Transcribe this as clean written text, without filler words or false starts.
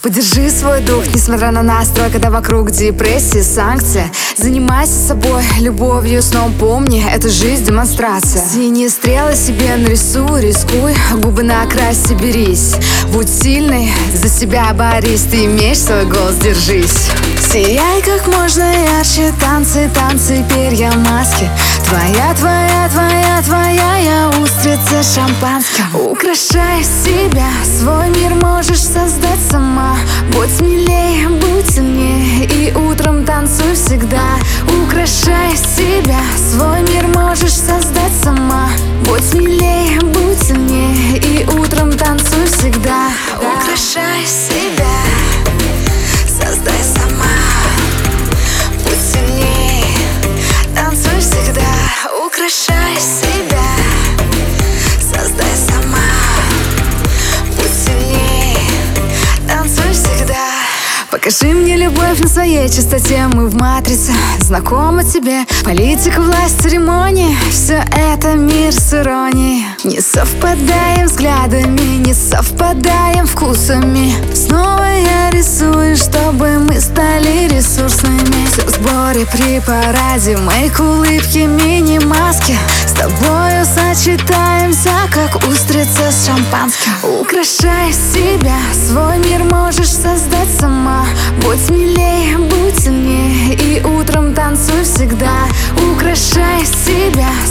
Подержи свой дух, несмотря на настрой, когда вокруг депрессии, санкции. Занимайся собой, любовью, сном помни, это жизнь, демонстрация. Синие стрелы себе нарисуй, рискуй, губы накрась, берись. Будь сильной, за себя борись, ты имеешь свой голос, держись. Сияй как можно ярче, танцы, танцы, перья, маски. Твоя, твоя, твоя, твоя, я устрица шампанским. Украшай себя, свой мир можешь создать сама. Будь смелее, будь сильнее, и утром танцуй всегда. Украшай себя, свой мир можешь создать сама. Будь смелее, будь сильнее, и утром танцуй всегда. Украшай себя, создай сама. Будь сильнее, танцуй всегда. Украшай себя, создай сама. Будь сильнее, танцуй всегда. Покажи мне любовь на своей чистоте, мы в матрице, знакомо тебе. Политика, власть, церемонии, все это мир с иронией. Не совпадаем взглядами, не совпадаем вкусами. Снова я рисую, чтобы мы стали ресурсными. Все в сборе при параде, мейк, улыбки, мини-маски. С тобою сочетаемся, как устрица с шампанским. Украшай себя, свой мир можешь создать сама. Будь смелее, будь сильнее, и утром танцуй всегда. Украшай себя,